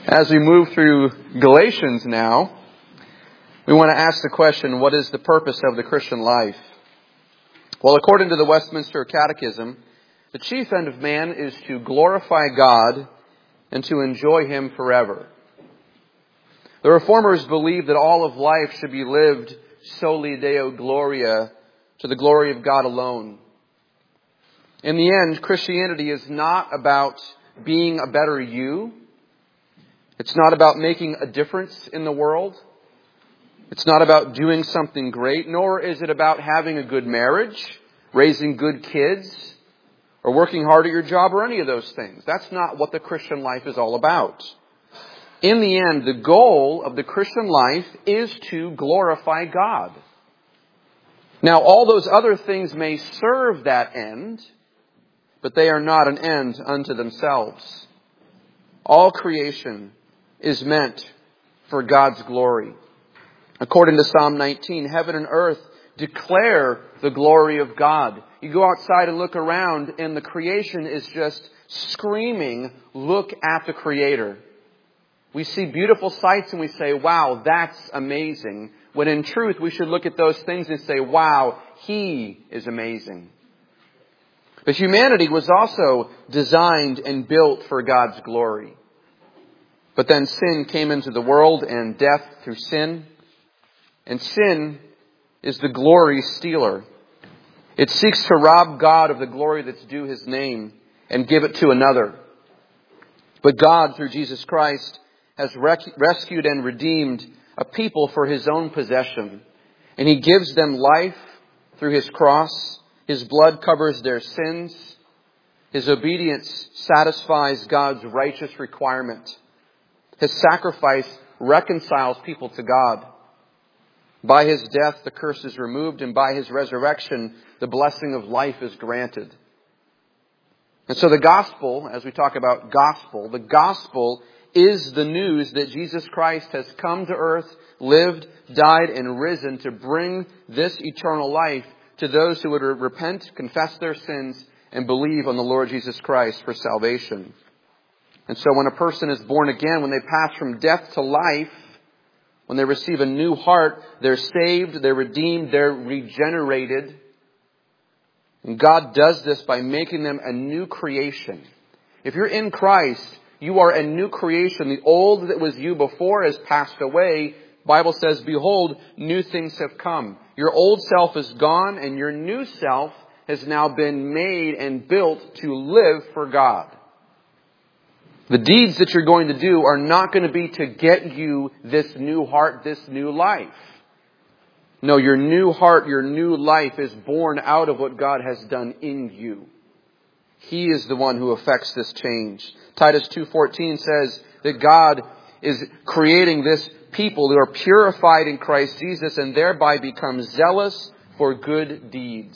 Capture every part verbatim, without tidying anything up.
As we move through Galatians now, we want to ask the question, what is the purpose of the Christian life? Well, according to the Westminster Catechism, the chief end of man is to glorify God and to enjoy Him forever. The Reformers believe that all of life should be lived soli Deo Gloria, to the glory of God alone. In the end, Christianity is not about being a better you. It's not about making a difference in the world. It's not about doing something great, nor is it about having a good marriage, raising good kids, or working hard at your job, or any of those things. That's not what the Christian life is all about. In the end, the goal of the Christian life is to glorify God. Now, all those other things may serve that end, but they are not an end unto themselves. All creation is meant for God's glory. According to Psalm nineteen, heaven and earth declare the glory of God. You go outside and look around, and the creation is just screaming, look at the Creator. We see beautiful sights and we say, wow, that's amazing. When in truth, we should look at those things and say, wow, He is amazing. But humanity was also designed and built for God's glory. But then sin came into the world, and death through sin. And sin is the glory stealer. It seeks to rob God of the glory that's due His name and give it to another. But God, through Jesus Christ, has rec- rescued and redeemed a people for His own possession. And He gives them life through His cross. His blood covers their sins. His obedience satisfies God's righteous requirement. His sacrifice reconciles people to God. By His death, the curse is removed, and by His resurrection, the blessing of life is granted. And so the gospel, as we talk about gospel, the gospel is the news that Jesus Christ has come to earth, lived, died, and risen to bring this eternal life to those who would repent, confess their sins, and believe on the Lord Jesus Christ for salvation. And so when a person is born again, when they pass from death to life, when they receive a new heart, they're saved, they're redeemed, they're regenerated. And God does this by making them a new creation. If you're in Christ, you are a new creation. The old that was you before has passed away. The Bible says, behold, new things have come. Your old self is gone, and your new self has now been made and built to live for God. The deeds that you're going to do are not going to be to get you this new heart, this new life. No, your new heart, your new life is born out of what God has done in you. He is the one who affects this change. Titus two fourteen says that God is creating this people who are purified in Christ Jesus and thereby become zealous for good deeds.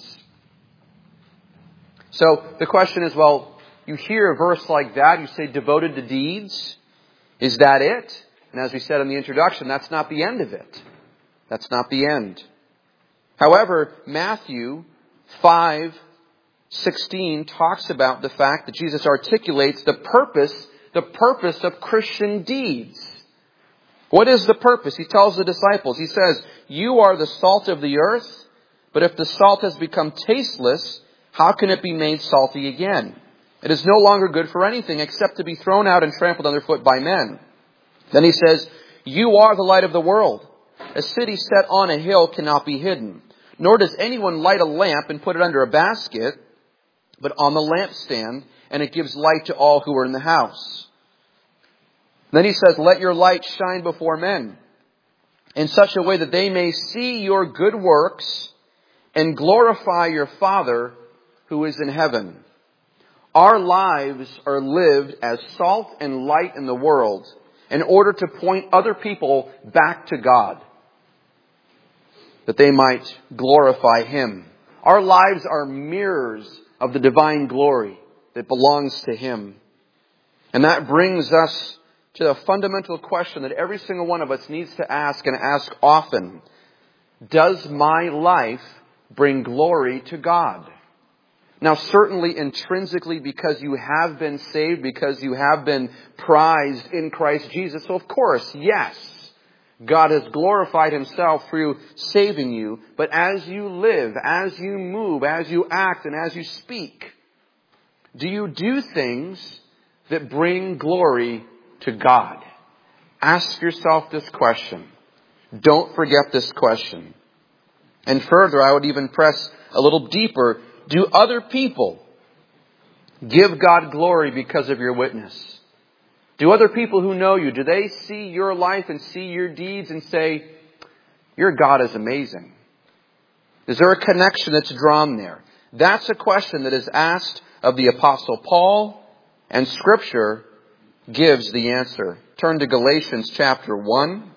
So the question is, well, you hear a verse like that, you say devoted to deeds. Is that it? And as we said in the introduction, that's not the end of it. That's not the end. However, Matthew five sixteen talks about the fact that Jesus articulates the purpose, the purpose of Christian deeds. What is the purpose? He tells the disciples, He says, you are the salt of the earth, but if the salt has become tasteless, how can it be made salty again? It is no longer good for anything except to be thrown out and trampled underfoot by men. Then He says, you are the light of the world. A city set on a hill cannot be hidden. Nor does anyone light a lamp and put it under a basket, but on the lampstand, and it gives light to all who are in the house. Then He says, let your light shine before men in such a way that they may see your good works and glorify your Father who is in heaven. Our lives are lived as salt and light in the world in order to point other people back to God, that they might glorify Him. Our lives are mirrors of the divine glory that belongs to Him. And that brings us to a fundamental question that every single one of us needs to ask, and ask often. Does my life bring glory to God? Now, certainly intrinsically, because you have been saved, because you have been prized in Christ Jesus, so of course, yes, God has glorified Himself through saving you. But as you live, as you move, as you act, and as you speak, do you do things that bring glory to God? Ask yourself this question. Don't forget this question. And further, I would even press a little deeper. Do other people give God glory because of your witness? Do other people who know you, do they see your life and see your deeds and say, your God is amazing? Is there a connection that's drawn there? That's a question that is asked of the Apostle Paul, and Scripture gives the answer. Turn to Galatians chapter one.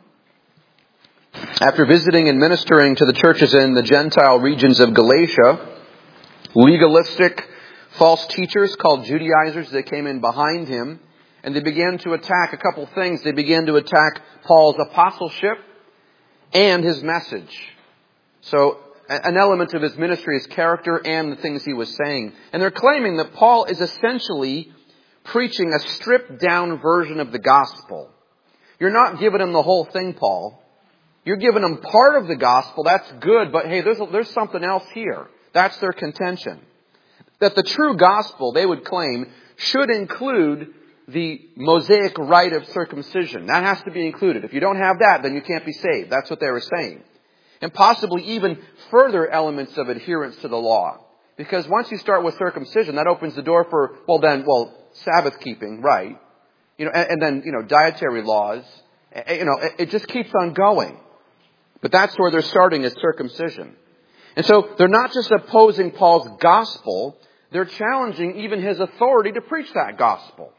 After visiting and ministering to the churches in the Gentile regions of Galatia, legalistic false teachers called Judaizers, they came in behind him, and they began to attack a couple things. They began to attack Paul's apostleship and his message. So an element of his ministry is character and the things he was saying. And they're claiming that Paul is essentially preaching a stripped down version of the gospel. You're not giving him the whole thing, Paul. You're giving him part of the gospel. That's good, but hey, there's, there's something else here. That's their contention. That the true gospel, they would claim, should include the Mosaic rite of circumcision. That has to be included. If you don't have that, then you can't be saved. That's what they were saying. And possibly even further elements of adherence to the law. Because once you start with circumcision, that opens the door for, well then, well, Sabbath keeping, right? You know, and, and then, you know, dietary laws. You know, it, it just keeps on going. But that's where they're starting, is circumcision. And so they're not just opposing Paul's gospel, they're challenging even his authority to preach that gospel.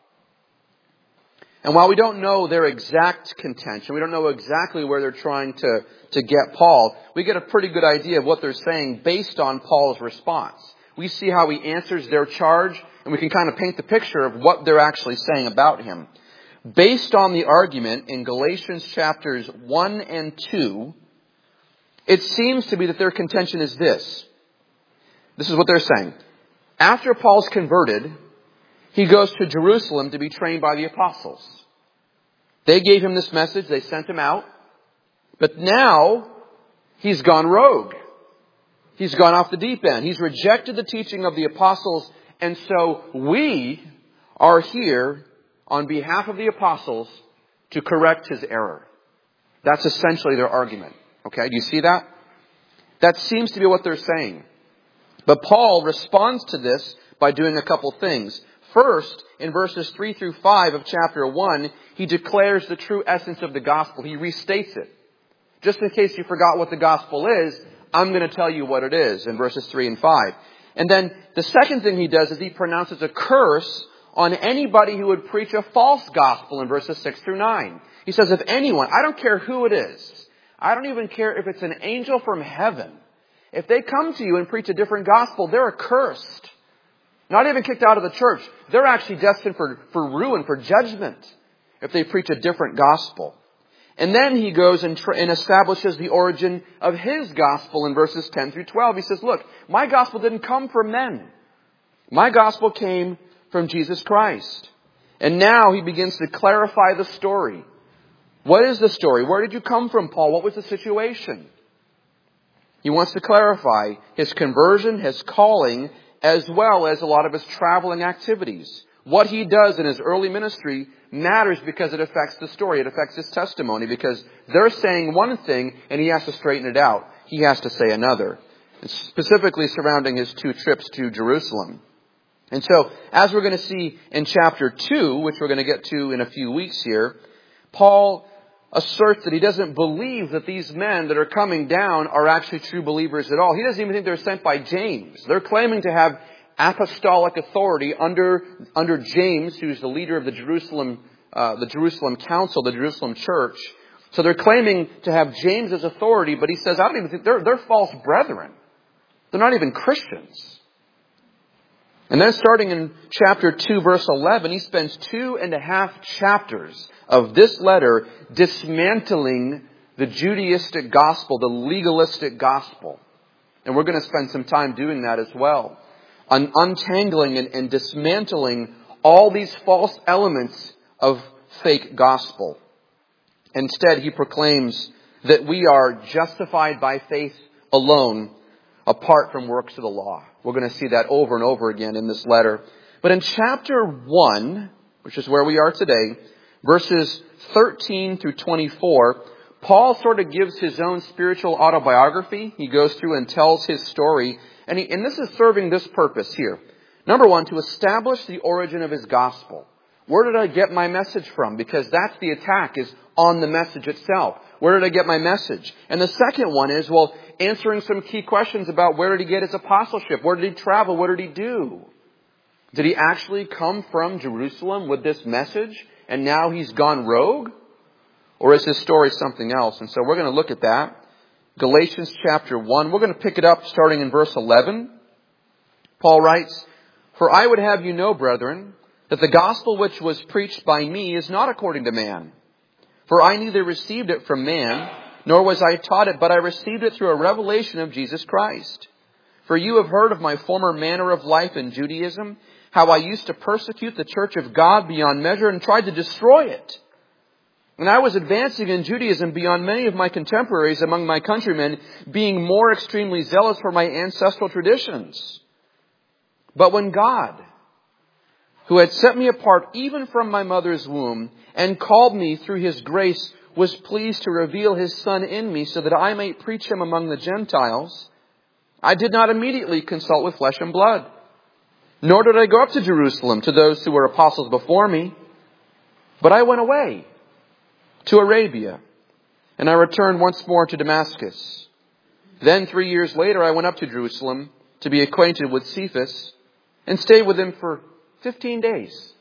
And while we don't know their exact contention, we don't know exactly where they're trying to, to get Paul, we get a pretty good idea of what they're saying based on Paul's response. We see how he answers their charge, and we can kind of paint the picture of what they're actually saying about him. Based on the argument in Galatians chapters one and two, it seems to be that their contention is this. This is what they're saying. After Paul's converted, he goes to Jerusalem to be trained by the apostles. They gave him this message. They sent him out. But now, he's gone rogue. He's gone off the deep end. He's rejected the teaching of the apostles. And so we are here on behalf of the apostles to correct his error. That's essentially their argument. Okay, do you see that? That seems to be what they're saying. But Paul responds to this by doing a couple things. First, in verses three through five of chapter one, he declares the true essence of the gospel. He restates it. Just in case you forgot what the gospel is, I'm going to tell you what it is in verses three and five. And then the second thing he does is he pronounces a curse on anybody who would preach a false gospel in verses six through nine. He says, if anyone, I don't care who it is, I don't even care if it's an angel from heaven, if they come to you and preach a different gospel, they're accursed. Not even kicked out of the church. They're actually destined for, for ruin, for judgment, if they preach a different gospel. And then he goes and, tr- and establishes the origin of his gospel in verses ten through twelve. He says, look, my gospel didn't come from men. My gospel came from Jesus Christ. And now he begins to clarify the story. What is the story? Where did you come from, Paul? What was the situation? He wants to clarify his conversion, his calling, as well as a lot of his traveling activities. What he does in his early ministry matters because it affects the story. It affects his testimony because they're saying one thing and he has to straighten it out. He has to say another. Specifically surrounding his two trips to Jerusalem. And so, as we're going to see in chapter two, which we're going to get to in a few weeks here, Paul asserts that he doesn't believe that these men that are coming down are actually true believers at all. He doesn't even think they're sent by James. They're claiming to have apostolic authority under under James, who's the leader of the Jerusalem uh, the Jerusalem Council, the Jerusalem Church. So they're claiming to have James's authority, but he says, I don't even think they're they're false brethren. They're not even Christians. And then starting in chapter two, verse eleven, he spends two and a half chapters of this letter dismantling the Judaistic gospel, the legalistic gospel. And we're going to spend some time doing that as well. un- untangling and, and dismantling all these false elements of fake gospel. Instead, he proclaims that we are justified by faith alone, apart from works of the law. We're going to see that over and over again in this letter. But in chapter one, which is where we are today, verses thirteen through twenty-four, Paul sort of gives his own spiritual autobiography. He goes through and tells his story. And, he, and this is serving this purpose here. Number one, to establish the origin of his gospel. Where did I get my message from? Because that's the attack, is on the message itself. Where did I get my message? And the second one is, well, answering some key questions about where did he get his apostleship? Where did he travel? What did he do? Did he actually come from Jerusalem with this message and now he's gone rogue? Or is his story something else? And so we're going to look at that. Galatians chapter one. We're going to pick it up starting in verse eleven. Paul writes, "For I would have you know, brethren, that the gospel which was preached by me is not according to man. For I neither received it from man, nor was I taught it, but I received it through a revelation of Jesus Christ. For you have heard of my former manner of life in Judaism, how I used to persecute the church of God beyond measure and tried to destroy it. And I was advancing in Judaism beyond many of my contemporaries among my countrymen, being more extremely zealous for my ancestral traditions. But when God, who had set me apart even from my mother's womb and called me through His grace, was pleased to reveal His Son in me so that I might preach Him among the Gentiles, I did not immediately consult with flesh and blood, nor did I go up to Jerusalem to those who were apostles before me, but I went away to Arabia, and I returned once more to Damascus. Then three years later I went up to Jerusalem to be acquainted with Cephas and stayed with him for fifteen days.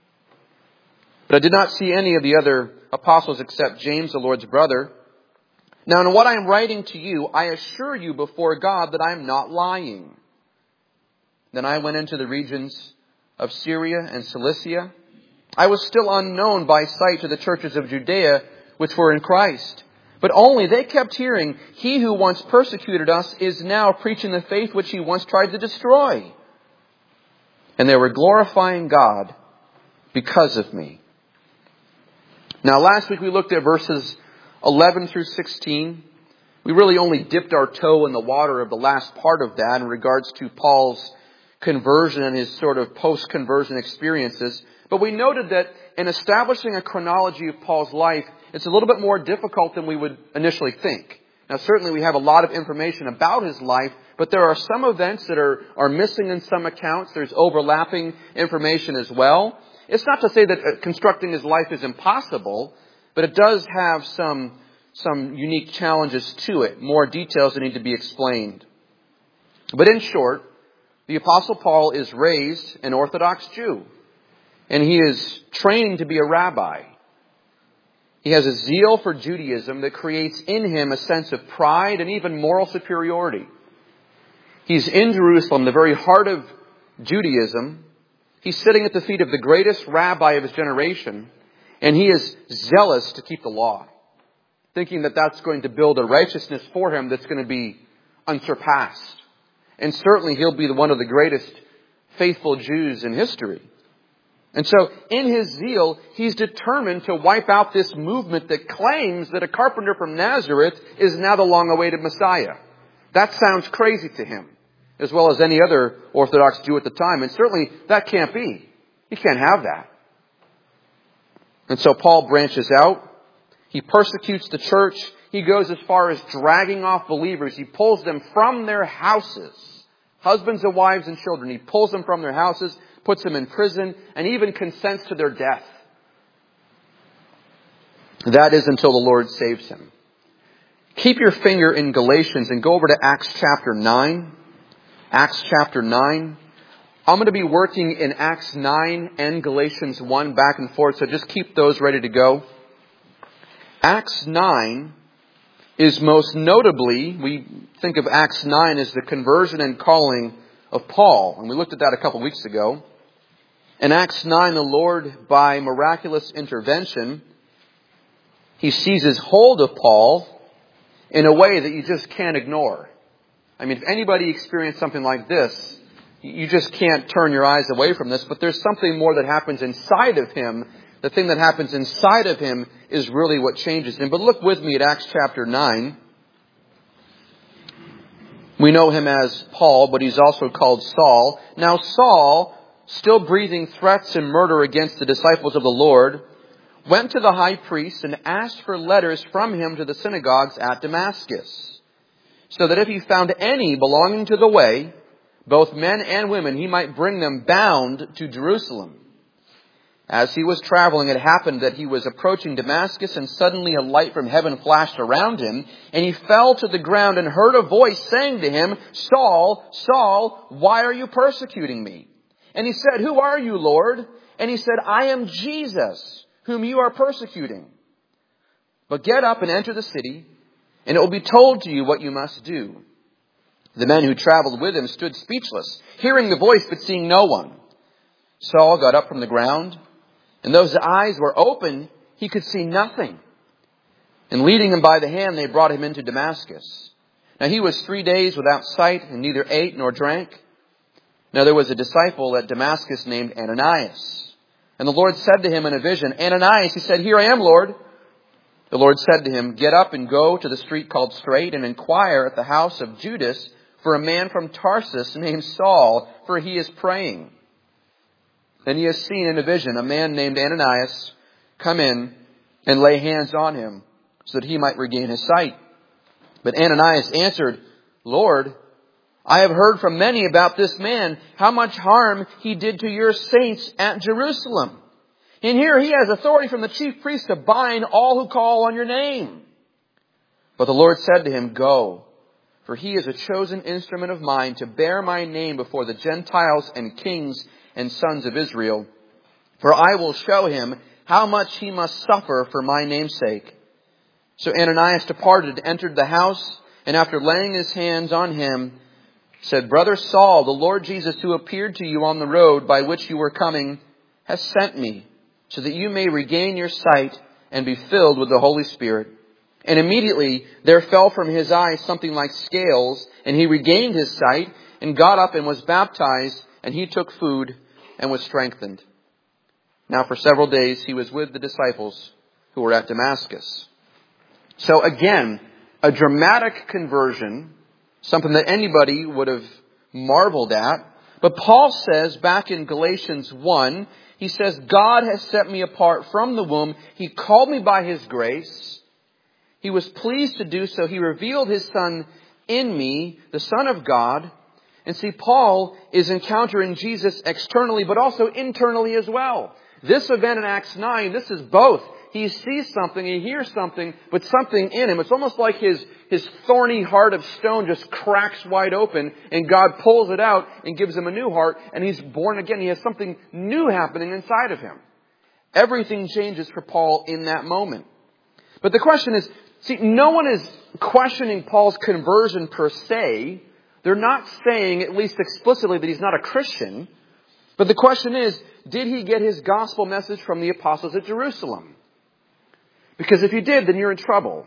But I did not see any of the other apostles except James, the Lord's brother. Now in what I am writing to you, I assure you before God that I am not lying. Then I went into the regions of Syria and Cilicia. I was still unknown by sight to the churches of Judea which were in Christ. But only they kept hearing, he who once persecuted us is now preaching the faith which he once tried to destroy. And they were glorifying God because of me." Now last week we looked at verses eleven through sixteen. We really only dipped our toe in the water of the last part of that in regards to Paul's conversion and his sort of post-conversion experiences. But we noted that in establishing a chronology of Paul's life, it's a little bit more difficult than we would initially think. Now certainly we have a lot of information about his life, but there are some events that are, are missing in some accounts. There's overlapping information as well. It's not to say that constructing his life is impossible, but it does have some, some unique challenges to it. More details that need to be explained. But in short, the Apostle Paul is raised an Orthodox Jew, and he is training to be a rabbi. He has a zeal for Judaism that creates in him a sense of pride and even moral superiority. He's in Jerusalem, the very heart of Judaism. He's sitting at the feet of the greatest rabbi of his generation, and he is zealous to keep the law, thinking that that's going to build a righteousness for him that's going to be unsurpassed. And certainly he'll be one of the greatest faithful Jews in history. And so in his zeal, he's determined to wipe out this movement that claims that a carpenter from Nazareth is now the long-awaited Messiah. That sounds crazy to him, as well as any other Orthodox Jew at the time. And certainly that can't be. He can't have that. And so Paul branches out. He persecutes the church. He goes as far as dragging off believers. He pulls them from their houses. Husbands and wives and children. He pulls them from their houses, puts them in prison, and even consents to their death. That is until the Lord saves him. Keep your finger in Galatians and go over to Acts chapter nine. Acts chapter nine. I'm going to be working in Acts nine and Galatians one back and forth, so just keep those ready to go. Acts nine is most notably, we think of Acts nine as the conversion and calling of Paul. And we looked at that a couple of weeks ago. In Acts nine, the Lord, by miraculous intervention, He seizes hold of Paul in a way that you just can't ignore. I mean, if anybody experienced something like this, You just can't turn your eyes away from this, but there's something more that happens inside of him. The thing that happens inside of him is really what changes him. But look with me at Acts chapter nine. We know him as Paul, but he's also called Saul. Now Saul, still breathing threats and murder against the disciples of the Lord, went to the high priest and asked for letters from him to the synagogues at Damascus, so that if he found any belonging to the way, both men and women, he might bring them bound to Jerusalem. As he was traveling, it happened that he was approaching Damascus, and suddenly a light from heaven flashed around him, and he fell to the ground and heard a voice saying to him, "Saul, Saul, why are you persecuting me?" And he said, "Who are you, Lord?" And he said, "I am Jesus, whom you are persecuting. But get up and enter the city, and it will be told to you what you must do." The men who traveled with him stood speechless, hearing the voice but seeing no one. Saul got up from the ground, and though his eyes were open, he could see nothing. And leading him by the hand, they brought him into Damascus. Now he was three days without sight, and neither ate nor drank. Now there was a disciple at Damascus named Ananias. And the Lord said to him in a vision, "Ananias," he said, "Here I am, Lord." The Lord said to him, "Get up and go to the street called Straight, and inquire at the house of Judas for a man from Tarsus named Saul, for he is praying. Then he has seen in a vision a man named Ananias come in and lay hands on him, so that he might regain his sight." But Ananias answered, "Lord, I have heard from many about this man, how much harm he did to your saints at Jerusalem. And here he has authority from the chief priest to bind all who call on your name." But the Lord said to him, "Go, for he is a chosen instrument of mine to bear my name before the Gentiles and kings and sons of Israel. For I will show him how much he must suffer for my name's sake." So Ananias departed, entered the house, and after laying his hands on him, said, "Brother Saul, the Lord Jesus, who appeared to you on the road by which you were coming, has sent me, so that you may regain your sight and be filled with the Holy Spirit." And immediately there fell from his eyes something like scales, and he regained his sight and got up and was baptized, and he took food and was strengthened. Now for several days he was with the disciples who were at Damascus. So again, a dramatic conversion, something that anybody would have marveled at. But Paul says back in Galatians one, he says, "God has set me apart from the womb. He called me by his grace. He was pleased to do so. He revealed his Son in me, the Son of God." And see, Paul is encountering Jesus externally, but also internally as well. This event in Acts nine, this is both. He sees something, he hears something, but something in him. It's almost like his, his thorny heart of stone just cracks wide open, and God pulls it out and gives him a new heart, and he's born again. He has something new happening inside of him. Everything changes for Paul in that moment. But the question is, see, no one is questioning Paul's conversion per se. They're not saying, at least explicitly, that he's not a Christian. But the question is, did he get his gospel message from the apostles at Jerusalem? Because if he did, then you're in trouble.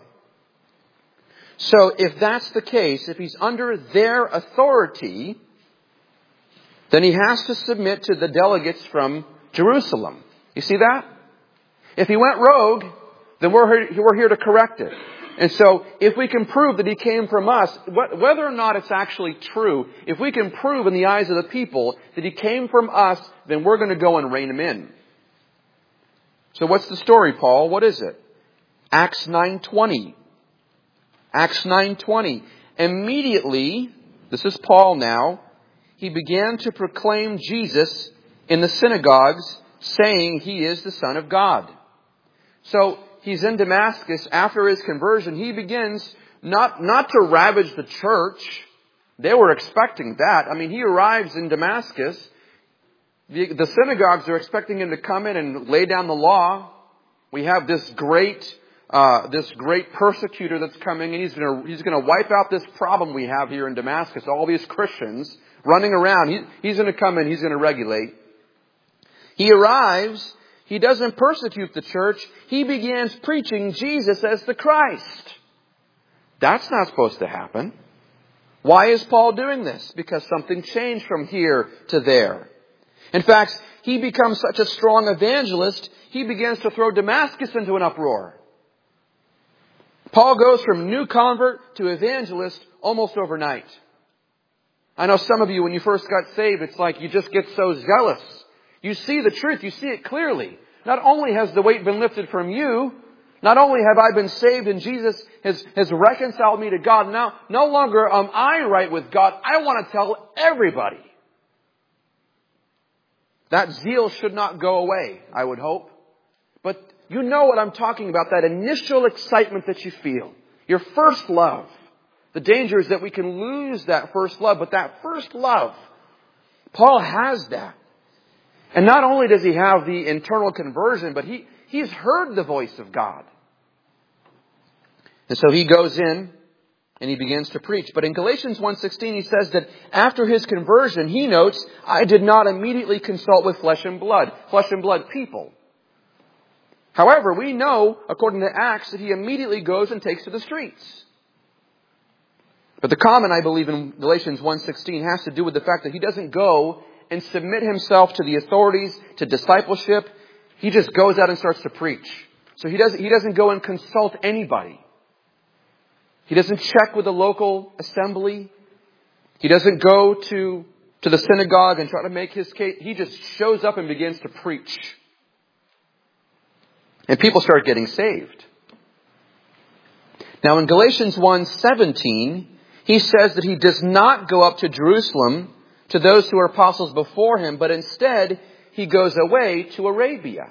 So if that's the case, if he's under their authority, then he has to submit to the delegates from Jerusalem. You see that? If he went rogue, then we're here, we're here to correct it. And so if we can prove that he came from us, whether or not it's actually true, if we can prove in the eyes of the people that he came from us, then we're going to go and rein him in. So what's the story, Paul? What is it? Acts nine twenty. Acts nine twenty. Immediately, this is Paul now, he began to proclaim Jesus in the synagogues, saying he is the Son of God. So he's in Damascus after his conversion. He begins not, not to ravage the church. They were expecting that. I mean, he arrives in Damascus. The, the synagogues are expecting him to come in and lay down the law. We have this great, uh, this great persecutor that's coming, and he's going to, he's going to wipe out this problem we have here in Damascus. All these Christians running around. He, he's going to come in. He's going to regulate. He arrives. He doesn't persecute the church. He begins preaching Jesus as the Christ. That's not supposed to happen. Why is Paul doing this? Because something changed from here to there. In fact, he becomes such a strong evangelist, he begins to throw Damascus into an uproar. Paul goes from new convert to evangelist almost overnight. I know some of you, when you first got saved, it's like you just get so zealous. You see the truth. You see it clearly. Not only has the weight been lifted from you, not only have I been saved and Jesus has, has reconciled me to God, now no longer am I right with God. I want to tell everybody. That zeal should not go away, I would hope. But you know what I'm talking about, that initial excitement that you feel. Your first love. The danger is that we can lose that first love, but that first love, Paul has that. And not only does he have the internal conversion, but he, he's heard the voice of God. And so he goes in and he begins to preach. But in Galatians one sixteen, he says that after his conversion, he notes, I did not immediately consult with flesh and blood, flesh and blood people. However, we know, according to Acts, that he immediately goes and takes to the streets. But the comment, I believe, in Galatians one sixteen has to do with the fact that he doesn't go and submit himself to the authorities, to discipleship. He just goes out and starts to preach. So he doesn't, he doesn't go and consult anybody. He doesn't check with the local assembly. He doesn't go to, to the synagogue and try to make his case. He just shows up and begins to preach. And people start getting saved. Now in Galatians one seventeen, he says that he does not go up to Jerusalem to those who are apostles before him, but instead he goes away to Arabia.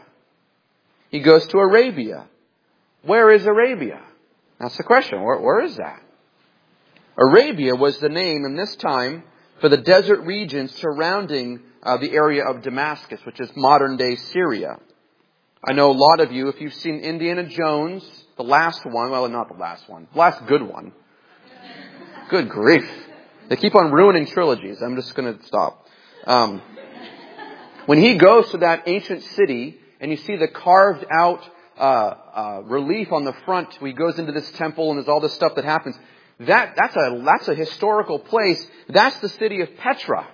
He goes to Arabia. Where is Arabia? That's the question. Where, where is that? Arabia was the name in this time for the desert region surrounding uh, the area of Damascus, which is modern-day Syria. I know a lot of you, if you've seen Indiana Jones, the last one, well, not the last one, the last good one. Good grief. They keep on ruining trilogies. I'm just going to stop. Um, when he goes to that ancient city and you see the carved out uh, uh, relief on the front, where he goes into this temple and there's all this stuff that happens, that that's a that's a historical place. That's the city of Petra.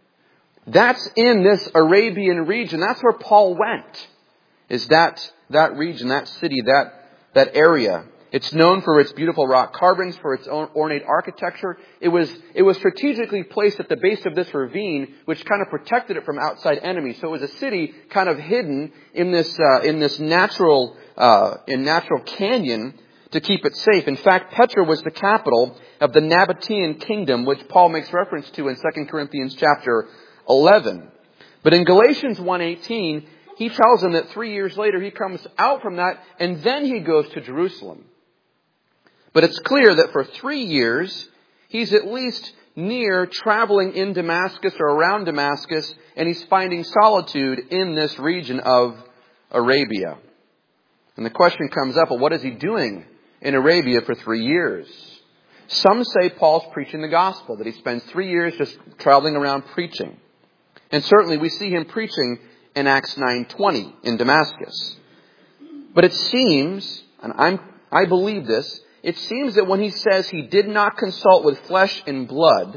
That's in this Arabian region. That's where Paul went. Is that that region, that city, that that area. It's known for its beautiful rock carvings, for its own ornate architecture. It was it was strategically placed at the base of this ravine, which kind of protected it from outside enemies. So it was a city kind of hidden in this uh, in this natural uh, in natural canyon to keep it safe. In fact, Petra was the capital of the Nabatean kingdom, which Paul makes reference to in Second Corinthians chapter eleven. But in Galatians one eighteen, he tells them that three years later he comes out from that, and then he goes to Jerusalem. But it's clear that for three years, he's at least near traveling in Damascus or around Damascus, and he's finding solitude in this region of Arabia. And the question comes up, well, what is he doing in Arabia for three years? Some say Paul's preaching the gospel, that he spends three years just traveling around preaching. And certainly we see him preaching in Acts nine twenty in Damascus. But it seems, and I'm, I believe this, it seems that when he says he did not consult with flesh and blood,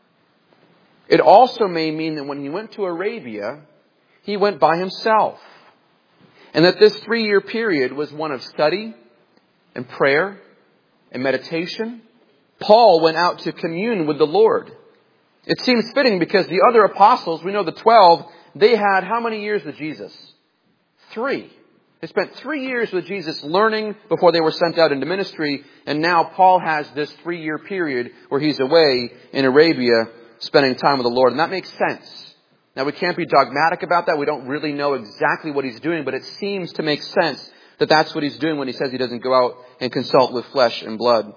it also may mean that when he went to Arabia, he went by himself. And that this three-year period was one of study and prayer and meditation. Paul went out to commune with the Lord. It seems fitting because the other apostles, we know the twelve, they had how many years with Jesus? Three. They spent three years with Jesus learning before they were sent out into ministry. And now Paul has this three-year period where he's away in Arabia spending time with the Lord. And that makes sense. Now we can't be dogmatic about that. We don't really know exactly what he's doing. But it seems to make sense that that's what he's doing when he says he doesn't go out and consult with flesh and blood.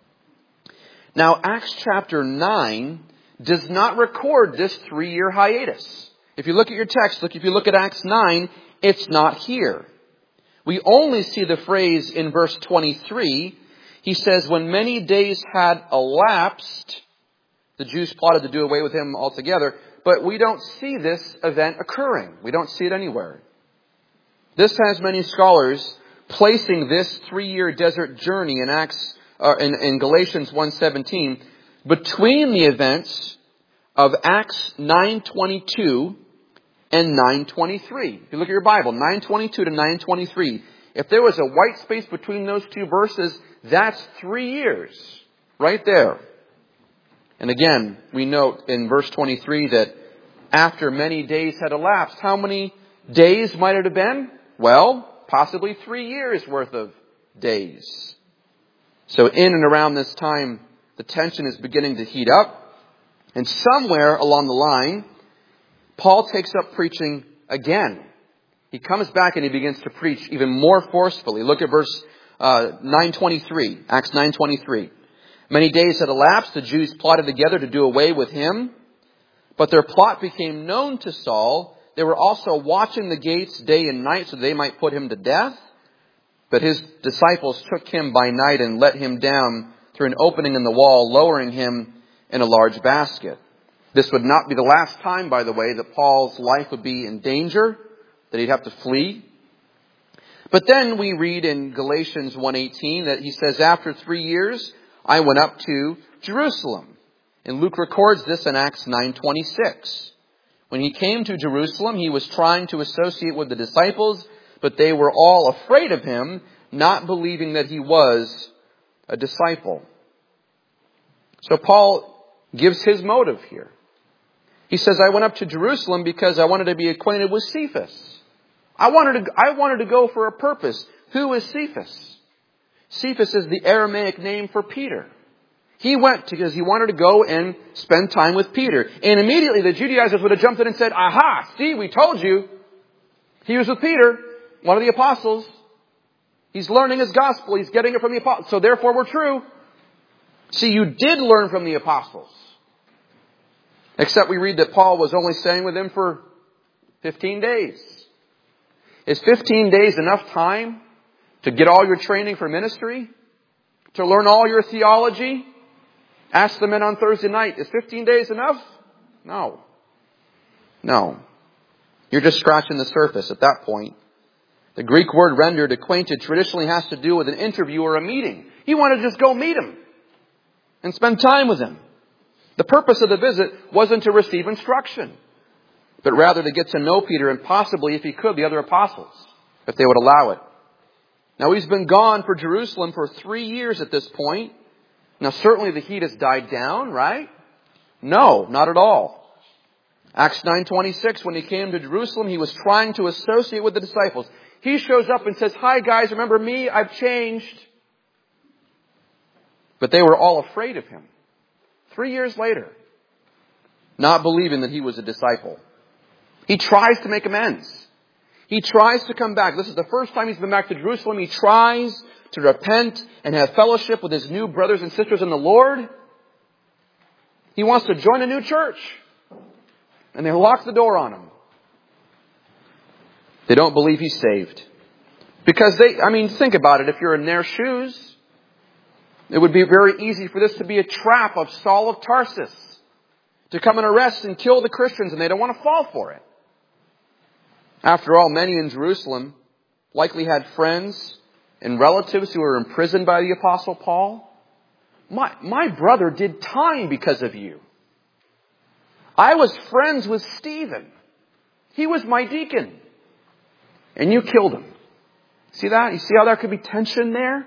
Now Acts chapter nine does not record this three-year hiatus. If you look at your text, look if you look at Acts nine, it's not here. We only see the phrase in verse twenty-three. He says, when many days had elapsed, the Jews plotted to do away with him altogether. But we don't see this event occurring. We don't see it anywhere. This has many scholars placing this three-year desert journey in Acts, uh, in, in Galatians one seventeen between the events of Acts nine twenty-two and nine twenty-three. If you look at your Bible, nine twenty-two to nine twenty-three. If there was a white space between those two verses, that's three years. Right there. And again, we note in verse twenty-three that after many days had elapsed, how many days might it have been? Well, possibly three years worth of days. So in and around this time, the tension is beginning to heat up. And somewhere along the line, Paul takes up preaching again. He comes back and he begins to preach even more forcefully. Look at verse uh, nine twenty-three, Acts nine twenty-three. Many days had elapsed, the Jews plotted together to do away with him. But their plot became known to Saul. They were also watching the gates day and night so they might put him to death. But his disciples took him by night and let him down through an opening in the wall, lowering him in a large basket. This would not be the last time, by the way, that Paul's life would be in danger, that he'd have to flee. But then we read in Galatians one eighteen that he says, after three years, I went up to Jerusalem. And Luke records this in Acts nine twenty-six. When he came to Jerusalem, he was trying to associate with the disciples, but they were all afraid of him, not believing that he was a disciple. So Paul gives his motive here. He says, I went up to Jerusalem because I wanted to be acquainted with Cephas. I wanted to, I wanted to go for a purpose. Who is Cephas? Cephas is the Aramaic name for Peter. He went because he wanted to go and spend time with Peter. And immediately the Judaizers would have jumped in and said, aha, see, we told you. He was with Peter, one of the apostles. He's learning his gospel. He's getting it from the apostles. So therefore we're true. See, you did learn from the apostles. Except we read that Paul was only staying with them for fifteen days. Is fifteen days enough time to get all your training for ministry? To learn all your theology? Ask the men on Thursday night, is fifteen days enough? No. No. You're just scratching the surface at that point. The Greek word rendered acquainted traditionally has to do with an interview or a meeting. He wanted to just go meet him and spend time with him. The purpose of the visit wasn't to receive instruction, but rather to get to know Peter and possibly, if he could, the other apostles, if they would allow it. Now he's been gone for Jerusalem for three years at this point. Now certainly the heat has died down, right? No, not at all. Acts nine twenty-six, when he came to Jerusalem, he was trying to associate with the disciples. He shows up and says, hi guys, remember me? I've changed. But they were all afraid of him. Three years later, not believing that he was a disciple. He tries to make amends. He tries to come back. This is the first time he's been back to Jerusalem. He tries to repent and have fellowship with his new brothers and sisters in the Lord. He wants to join a new church. And they lock the door on him. They don't believe he's saved. Because they, I mean, think about it. If you're in their shoes, it would be very easy for this to be a trap of Saul of Tarsus to come and arrest and kill the Christians, and they don't want to fall for it. After all, many in Jerusalem likely had friends and relatives who were imprisoned by the Apostle Paul. My, my brother did time because of you. I was friends with Stephen. He was my deacon. And you killed him. See that? You see how there could be tension there?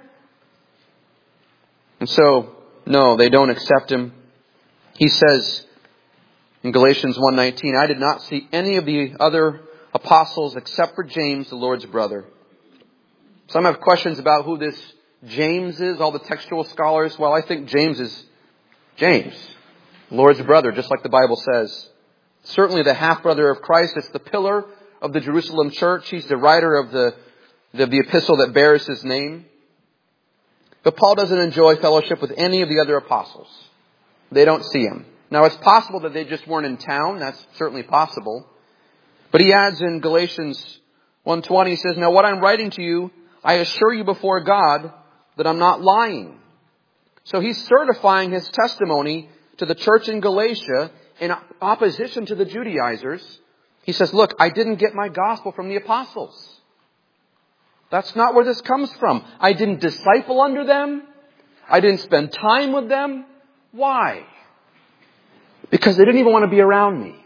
And so, no, they don't accept him. He says in Galatians one nineteen, I did not see any of the other apostles except for James, the Lord's brother. Some have questions about who this James is, all the textual scholars. Well, I think James is James, Lord's brother, just like the Bible says. Certainly the half-brother of Christ. It's the pillar of the Jerusalem church. He's the writer of the, the, the epistle that bears his name. But Paul doesn't enjoy fellowship with any of the other apostles. They don't see him. Now, it's possible that they just weren't in town. That's certainly possible. But he adds in Galatians one twenty, he says, now what I'm writing to you, I assure you before God that I'm not lying. So he's certifying his testimony to the church in Galatia in opposition to the Judaizers. He says, look, I didn't get my gospel from the apostles. That's not where this comes from. I didn't disciple under them. I didn't spend time with them. Why? Because they didn't even want to be around me.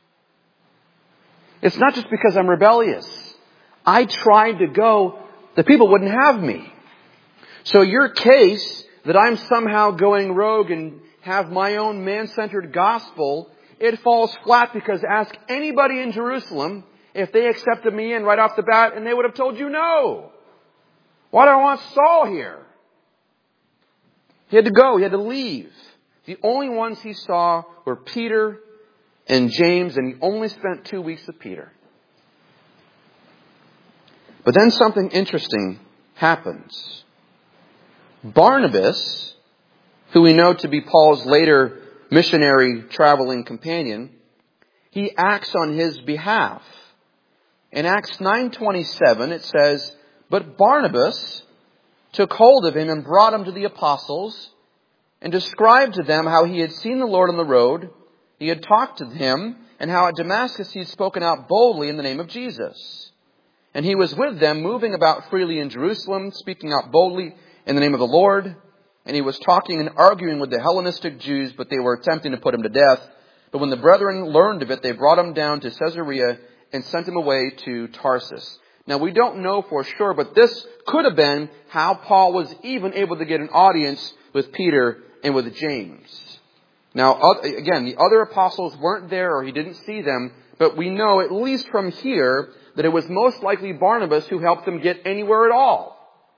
It's not just because I'm rebellious. I tried to go, the people wouldn't have me. So your case that I'm somehow going rogue and have my own man-centered gospel, it falls flat, because ask anybody in Jerusalem if they accepted me in right off the bat, and they would have told you no. Why do I want Saul here? He had to go. He had to leave. The only ones he saw were Peter and James, and he only spent two weeks with Peter. But then something interesting happens. Barnabas, who we know to be Paul's later missionary traveling companion, he acts on his behalf. In Acts nine twenty-seven, it says, "But Barnabas took hold of him and brought him to the apostles, and described to them how he had seen the Lord on the road, he had talked to him, and how at Damascus he had spoken out boldly in the name of Jesus. And he was with them, moving about freely in Jerusalem, speaking out boldly in the name of the Lord. And he was talking and arguing with the Hellenistic Jews, but they were attempting to put him to death. But when the brethren learned of it, they brought him down to Caesarea and sent him away to Tarsus." Now, we don't know for sure, but this could have been how Paul was even able to get an audience with Peter and with James. Now, again, the other apostles weren't there, or he didn't see them, but we know, at least from here, that it was most likely Barnabas who helped them get anywhere at all.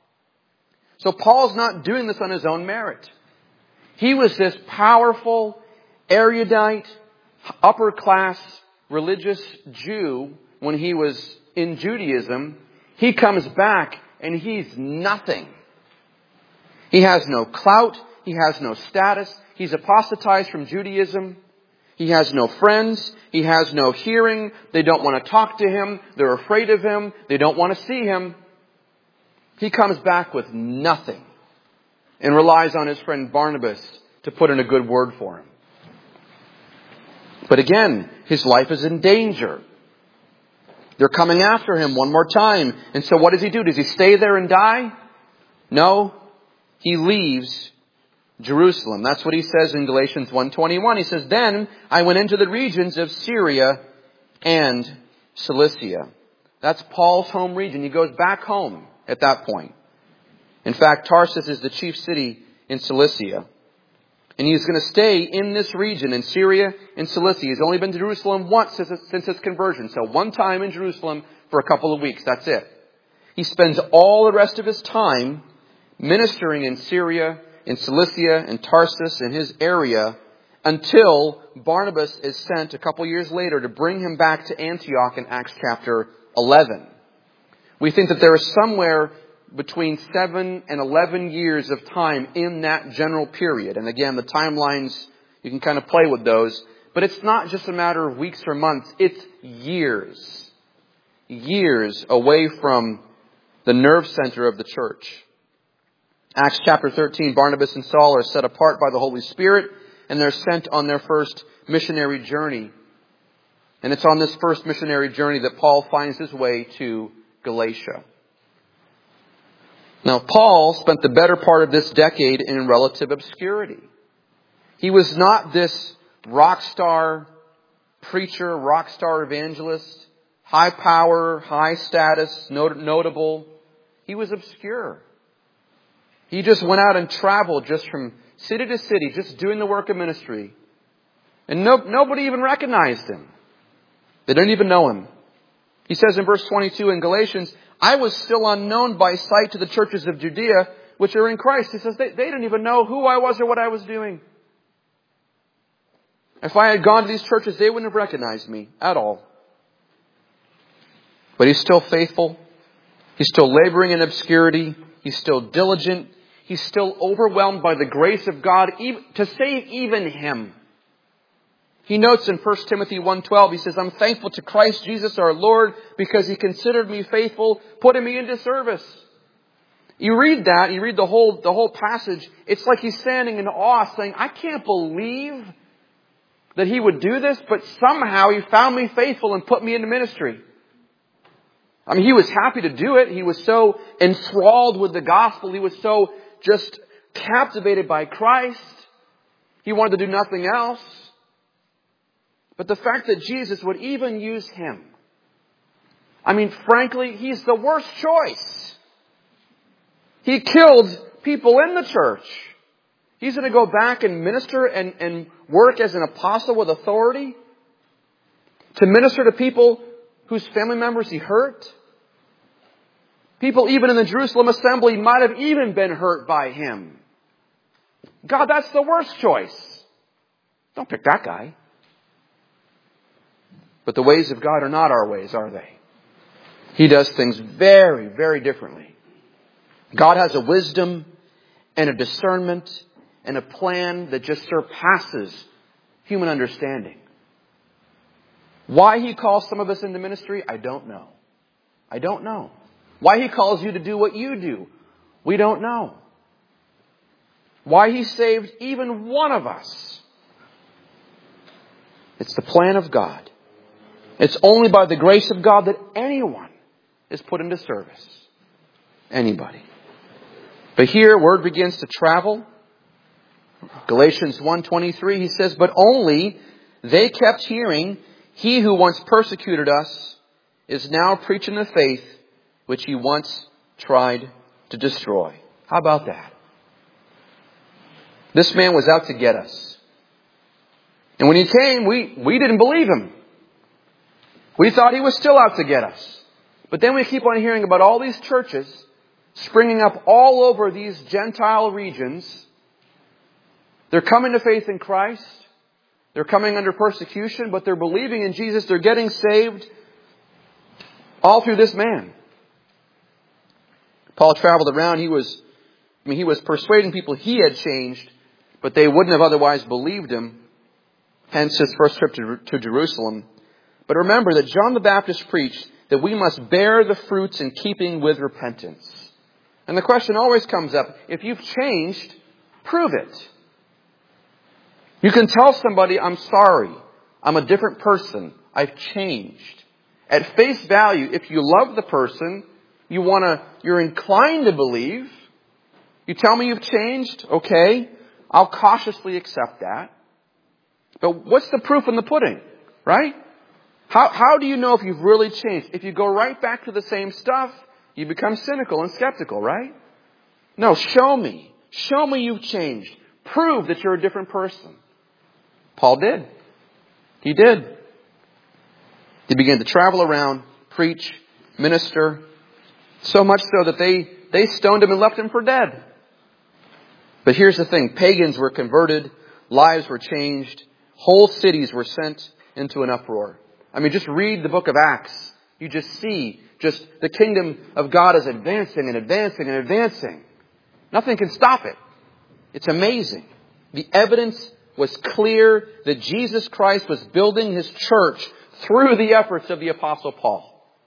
So Paul's not doing this on his own merit. He was this powerful, erudite, upper-class religious Jew when he was in Judaism. He comes back and he's nothing. He has no clout. He has no status. He's apostatized from Judaism. He has no friends. He has no hearing. They don't want to talk to him. They're afraid of him. They don't want to see him. He comes back with nothing and relies on his friend Barnabas to put in a good word for him. But again, his life is in danger. They're coming after him one more time. And so what does he do? Does he stay there and die? No. He leaves Jerusalem. That's what he says in Galatians one twenty-one. He says, "Then I went into the regions of Syria and Cilicia." That's Paul's home region. He goes back home at that point. In fact, Tarsus is the chief city in Cilicia. And he's going to stay in this region, in Syria and Cilicia. He's only been to Jerusalem once since his conversion. So one time in Jerusalem for a couple of weeks. That's it. He spends all the rest of his time ministering in Syria, in Cilicia, and Tarsus, in his area, until Barnabas is sent a couple years later to bring him back to Antioch in Acts chapter eleven. We think that there is somewhere between seven and eleven years of time in that general period. And again, the timelines, you can kind of play with those. But it's not just a matter of weeks or months. It's years. Years away from the nerve center of the church. Acts chapter thirteen, Barnabas and Saul are set apart by the Holy Spirit, and they're sent on their first missionary journey. And it's on this first missionary journey that Paul finds his way to Galatia. Now, Paul spent the better part of this decade in relative obscurity. He was not this rock star preacher, rock star evangelist, high power, high status, not- notable. He was obscure. He just went out and traveled just from city to city, just doing the work of ministry. And no, nobody even recognized him. They didn't even know him. He says in verse twenty-two in Galatians, "I was still unknown by sight to the churches of Judea, which are in Christ." He says they, they didn't even know who I was or what I was doing. If I had gone to these churches, they wouldn't have recognized me at all. But he's still faithful. He's still laboring in obscurity. He's still diligent. He's still overwhelmed by the grace of God even, to save even him. He notes in First Timothy one twelve, he says, "I'm thankful to Christ Jesus our Lord because he considered me faithful, putting me into service." You read that, you read the whole, the whole passage, it's like he's standing in awe saying, I can't believe that he would do this, but somehow he found me faithful and put me into ministry. I mean, he was happy to do it. He was so enthralled with the gospel. He was so just captivated by Christ. He wanted to do nothing else. But the fact that Jesus would even use him, I mean, frankly, he's the worst choice. He killed people in the church. He's going to go back and minister and, and work as an apostle with authority to minister to people whose family members he hurt. People even in the Jerusalem assembly might have even been hurt by him. God, that's the worst choice. Don't pick that guy. But the ways of God are not our ways, are they? He does things very, very differently. God has a wisdom and a discernment and a plan that just surpasses human understanding. Why He calls some of us into ministry, I don't know. I don't know. Why He calls you to do what you do, we don't know. Why He saved even one of us, it's the plan of God. It's only by the grace of God that anyone is put into service. Anybody. But here, word begins to travel. Galatians one twenty-three, he says, but only they kept hearing, he who once persecuted us is now preaching the faith which he once tried to destroy. How about that? This man was out to get us. And when he came, we, we didn't believe him. We thought he was still out to get us. But then we keep on hearing about all these churches springing up all over these Gentile regions. They're coming to faith in Christ. They're coming under persecution, but they're believing in Jesus. They're getting saved all through this man. Paul traveled around. He was, I mean, he was persuading people he had changed, but they wouldn't have otherwise believed him. Hence his first trip to, to Jerusalem. But remember that John the Baptist preached that we must bear the fruits in keeping with repentance. And the question always comes up, if you've changed, prove it. You can tell somebody, I'm sorry, I'm a different person, I've changed. At face value, if you love the person, you want to, you're inclined to believe, you tell me you've changed, okay, I'll cautiously accept that. But what's the proof in the pudding, right? How, how do you know if you've really changed? If you go right back to the same stuff, you become cynical and skeptical, right? No, show me. Show me you've changed. Prove that you're a different person. Paul did. He did. He began to travel around, preach, minister, so much so that they, they stoned him and left him for dead. But here's the thing. Pagans were converted. Lives were changed. Whole cities were sent into an uproar. I mean, just read the book of Acts. You just see just the kingdom of God is advancing and advancing and advancing. Nothing can stop it. It's amazing. The evidence was clear that Jesus Christ was building His church through the efforts of the Apostle Paul.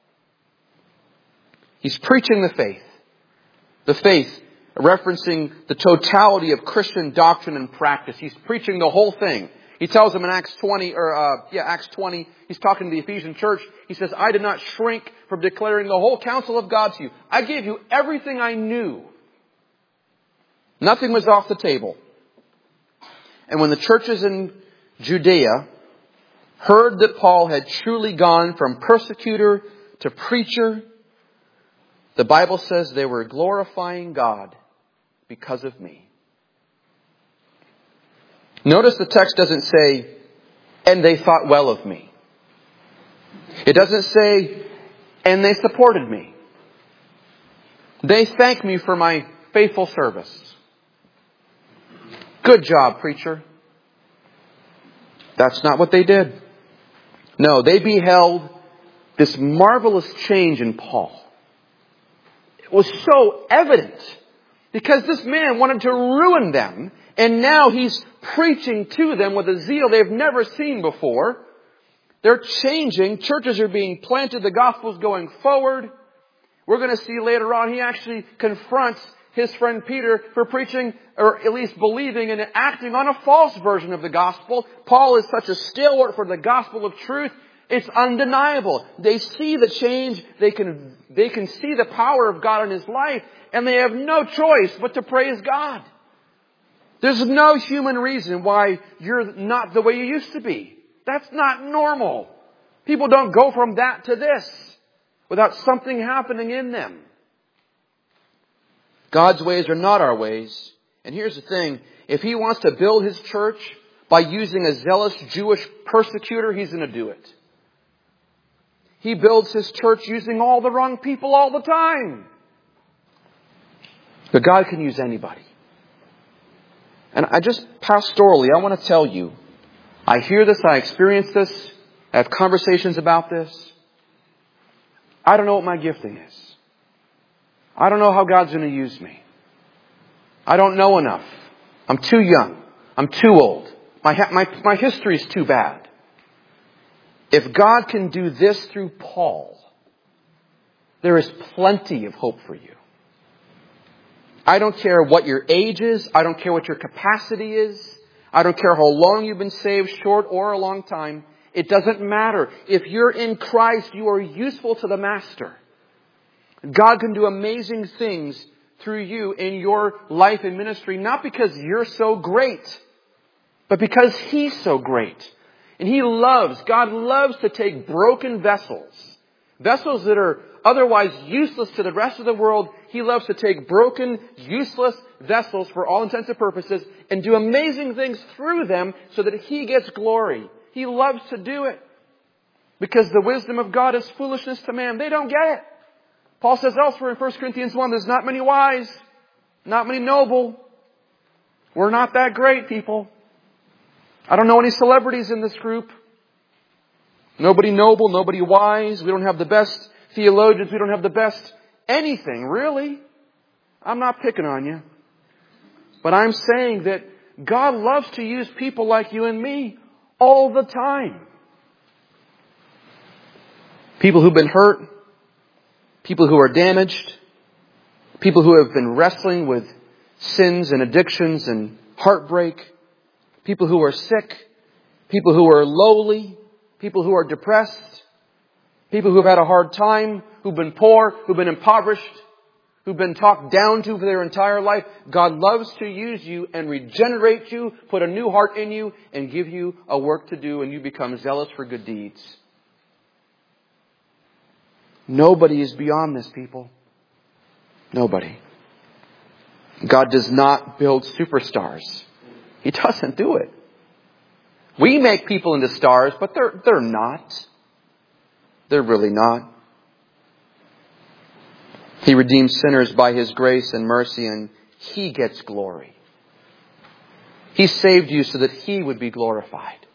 He's preaching the faith. The faith, referencing the totality of Christian doctrine and practice. He's preaching the whole thing. He tells them in Acts twenty, or uh, yeah, Acts twenty, he's talking to the Ephesian church. He says, I did not shrink from declaring the whole counsel of God to you. I gave you everything I knew. Nothing was off the table. And when the churches in Judea heard that Paul had truly gone from persecutor to preacher, the Bible says they were glorifying God because of me. Notice the text doesn't say, and they thought well of me. It doesn't say, and they supported me. They thanked me for my faithful service. Good job, preacher. That's not what they did. No, they beheld this marvelous change in Paul. It was so evident because this man wanted to ruin them, and now he's preaching to them with a zeal they've never seen before. They're changing. Churches are being planted. The gospel's going forward. We're going to see later on he actually confronts his friend Peter for preaching, or at least believing and acting on a false version of the gospel. Paul is such a stalwart for the gospel of truth. It's undeniable. They see the change. They can, they can see the power of God in his life. And they have no choice but to praise God. There's no human reason why you're not the way you used to be. That's not normal. People don't go from that to this without something happening in them. God's ways are not our ways. And here's the thing. If He wants to build His church by using a zealous Jewish persecutor, He's going to do it. He builds His church using all the wrong people all the time. But God can use anybody. And I just, pastorally, I want to tell you, I hear this, I experience this, I have conversations about this. I don't know what my gifting is. I don't know how God's going to use me. I don't know enough. I'm too young. I'm too old. My, my, my history is too bad. If God can do this through Paul, there is plenty of hope for you. I don't care what your age is. I don't care what your capacity is. I don't care how long you've been saved, short or a long time. It doesn't matter. If you're in Christ, you are useful to the Master. God can do amazing things through you in your life and ministry, not because you're so great, but because He's so great. And He loves, God loves to take broken vessels, vessels that are otherwise useless to the rest of the world. He loves to take broken, useless vessels for all intents and purposes and do amazing things through them so that He gets glory. He loves to do it because the wisdom of God is foolishness to man. They don't get it. Paul says elsewhere in First Corinthians one, there's not many wise, not many noble. We're not that great, people. I don't know any celebrities in this group. Nobody noble, nobody wise. We don't have the best theologians. We don't have the best anything, really. I'm not picking on you. But I'm saying that God loves to use people like you and me all the time. People who've been hurt. People who are damaged. People who have been wrestling with sins and addictions and heartbreak. People who are sick. People who are lowly. People who are depressed. People who have had a hard time. Who've been poor. Who've been impoverished. Who've been talked down to for their entire life. God loves to use you and regenerate you, put a new heart in you, and give you a work to do, and you become zealous for good deeds. Nobody is beyond this, people. Nobody. God does not build superstars. He doesn't do it. We make people into stars, but they're, they're not. They're really not. He redeems sinners by His grace and mercy, and He gets glory. He saved you so that He would be glorified.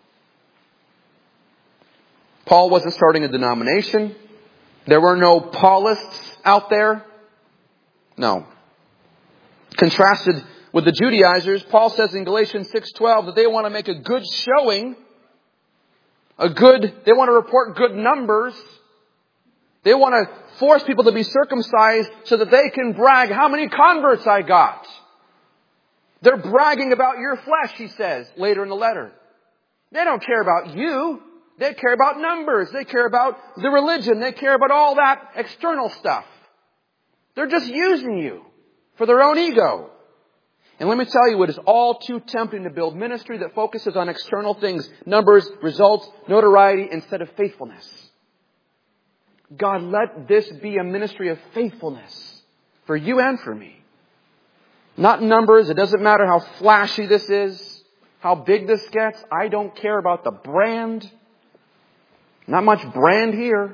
Paul wasn't starting a denomination. There were no Paulists out there. No. Contrasted with the Judaizers, Paul says in Galatians six twelve that they want to make a good showing. A good, they want to report good numbers. They want to force people to be circumcised so that they can brag how many converts I got. They're bragging about your flesh, he says later in the letter. They don't care about you. They care about numbers. They care about the religion. They care about all that external stuff. They're just using you for their own ego. And let me tell you, it is all too tempting to build ministry that focuses on external things, numbers, results, notoriety, instead of faithfulness. God, let this be a ministry of faithfulness for you and for me. Not numbers. It doesn't matter how flashy this is, how big this gets. I don't care about the brand. Not much brand here.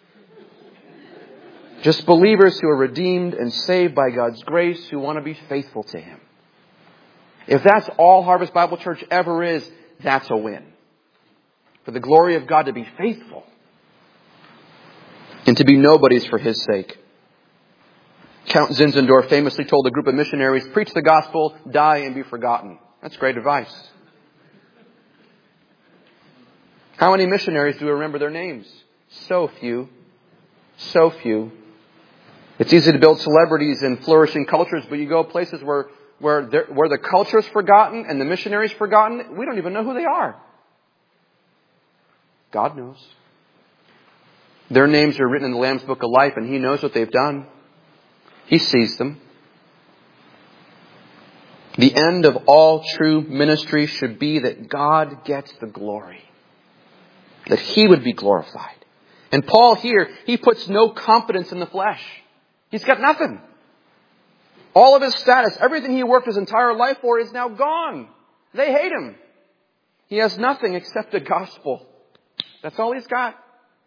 Just believers who are redeemed and saved by God's grace, who want to be faithful to Him. If that's all Harvest Bible Church ever is, that's a win. For the glory of God to be faithful and to be nobodies for His sake. Count Zinzendorf famously told a group of missionaries, preach the gospel, die and be forgotten. That's great advice. How many missionaries do we remember their names? So few. So few. It's easy to build celebrities in flourishing cultures, but you go places where where, where the culture is forgotten and the missionaries forgotten, we don't even know who they are. God knows. Their names are written in the Lamb's Book of Life, and He knows what they've done. He sees them. The end of all true ministry should be that God gets the glory. That He would be glorified. And Paul here, he puts no confidence in the flesh. He's got nothing. All of his status, everything he worked his entire life for is now gone. They hate him. He has nothing except the gospel. That's all he's got.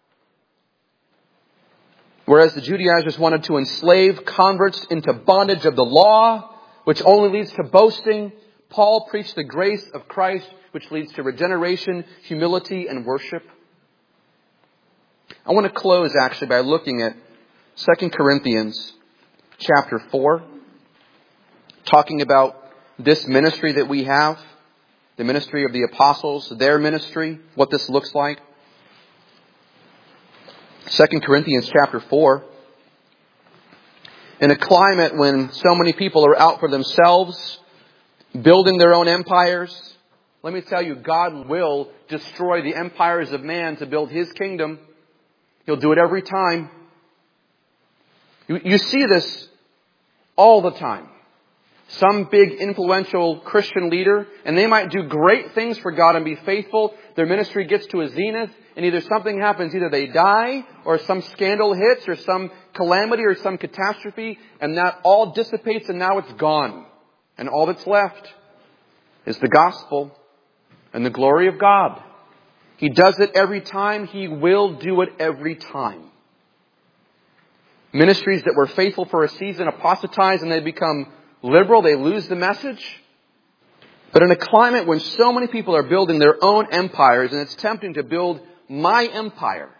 Whereas the Judaizers wanted to enslave converts into bondage of the law, which only leads to boasting, Paul preached the grace of Christ, which leads to regeneration, humility, and worship. I want to close actually by looking at Second Corinthians chapter four, talking about this ministry that we have, the ministry of the apostles, their ministry, what this looks like. Second Corinthians chapter four. In a climate when so many people are out for themselves, building their own empires, let me tell you, God will destroy the empires of man to build His kingdom. He'll do it every time. You, you see this all the time. Some big influential Christian leader, and they might do great things for God and be faithful. Their ministry gets to a zenith, and either something happens, either they die, or some scandal hits, or some calamity, or some catastrophe, and that all dissipates, and now it's gone. And all that's left is the gospel and the glory of God. He does it every time. He will do it every time. Ministries that were faithful for a season apostatize and they become liberal. They lose the message. But in a climate when so many people are building their own empires, and it's tempting to build my empire,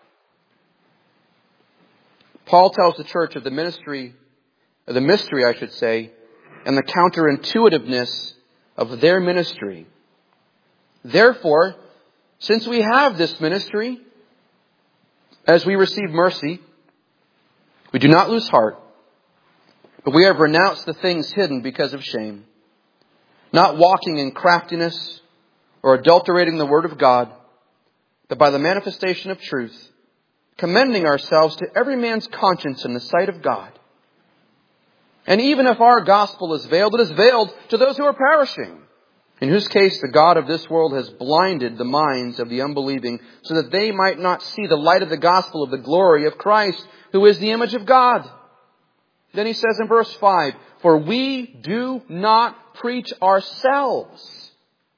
Paul tells the church of the ministry, of the mystery, I should say, and the counterintuitiveness of their ministry. Therefore, since we have this ministry, as we receive mercy, we do not lose heart, but we have renounced the things hidden because of shame, not walking in craftiness or adulterating the word of God, but by the manifestation of truth, commending ourselves to every man's conscience in the sight of God. And even if our gospel is veiled, it is veiled to those who are perishing, in whose case the God of this world has blinded the minds of the unbelieving, so that they might not see the light of the gospel of the glory of Christ, who is the image of God. Then he says in verse five, for we do not preach ourselves,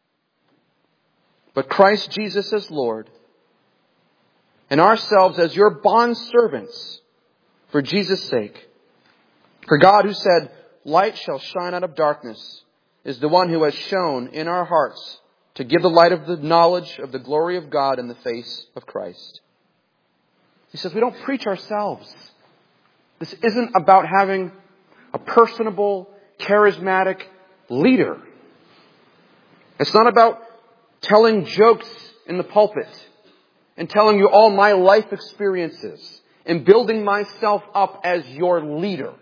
but Christ Jesus as Lord, and ourselves as your bondservants for Jesus' sake. For God, who said, light shall shine out of darkness, is the one who has shone in our hearts to give the light of the knowledge of the glory of God in the face of Christ. He says we don't preach ourselves. This isn't about having a personable, charismatic leader. It's not about telling jokes in the pulpit and telling you all my life experiences and building myself up as your leader.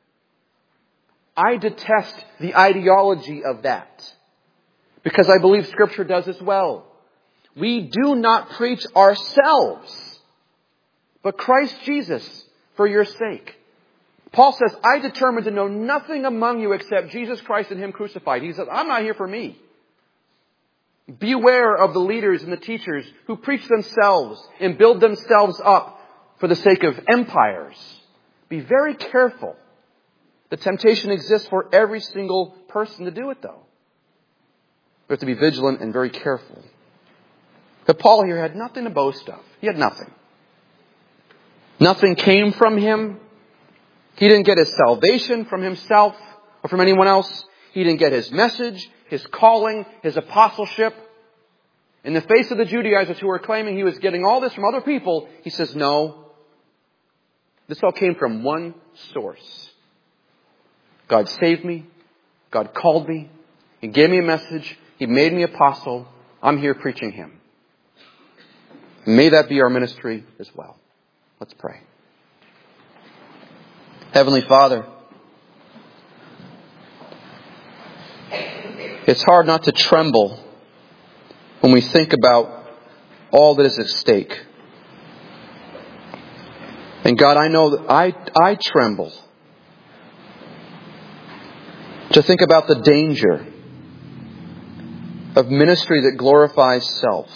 I detest the ideology of that because I believe Scripture does as well. We do not preach ourselves, but Christ Jesus for your sake. Paul says, I determined to know nothing among you except Jesus Christ and Him crucified. He says, I'm not here for me. Beware of the leaders and the teachers who preach themselves and build themselves up for the sake of empires. Be very careful. The temptation exists for every single person to do it, though. We have to be vigilant and very careful. But Paul here had nothing to boast of. He had nothing. Nothing came from him. He didn't get his salvation from himself or from anyone else. He didn't get his message, his calling, his apostleship. In the face of the Judaizers who were claiming he was getting all this from other people, he says, no. This all came from one source. God saved me. God called me. He gave me a message. He made me apostle. I'm here preaching Him. May that be our ministry as well. Let's pray. Heavenly Father, it's hard not to tremble when we think about all that is at stake. And God, I know that I, I tremble To think about the danger of ministry that glorifies self.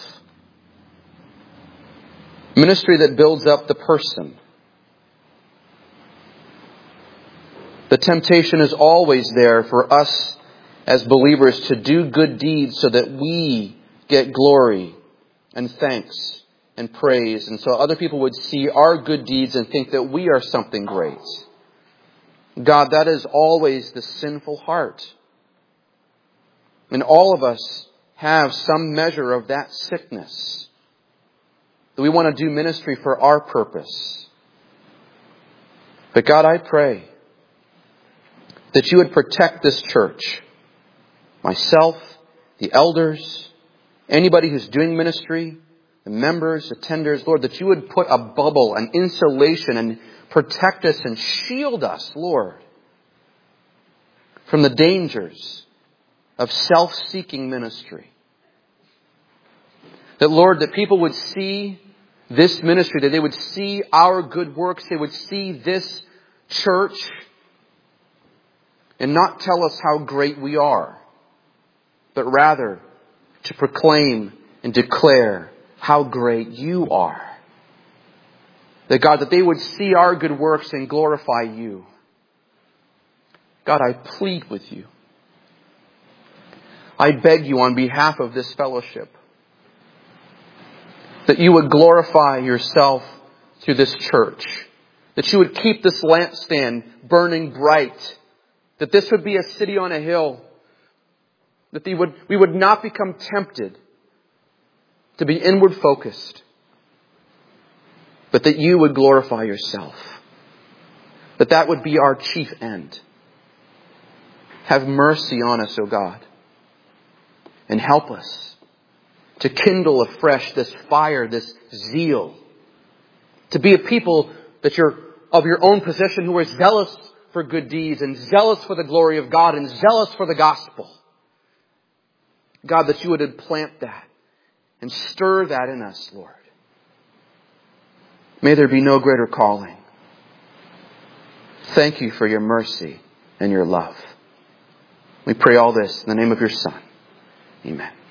Ministry that builds up the person. The temptation is always there for us as believers to do good deeds so that we get glory and thanks and praise. And so other people would see our good deeds and think that we are something great. God, that is always the sinful heart. And all of us have some measure of that sickness. That we want to do ministry for our purpose. But God, I pray that you would protect this church. Myself, the elders, anybody who's doing ministry, the members, attenders, Lord, that you would put a bubble, an insulation, and protect us and shield us, Lord, from the dangers of self-seeking ministry. That, Lord, that people would see this ministry, that they would see our good works, they would see this church and not tell us how great we are, but rather to proclaim and declare how great you are. That, God, that they would see our good works and glorify you. God, I plead with you. I beg you on behalf of this fellowship that you would glorify yourself through this church. That you would keep this lampstand burning bright. That this would be a city on a hill. That we would, we would not become tempted to be inward focused. But that you would glorify yourself. That that would be our chief end. Have mercy on us, O God. And help us to kindle afresh this fire, this zeal. To be a people that you're of your own possession who are zealous for good deeds and zealous for the glory of God and zealous for the gospel. God, that you would plant that and stir that in us, Lord. May there be no greater calling. Thank you for your mercy and your love. We pray all this in the name of your Son. Amen.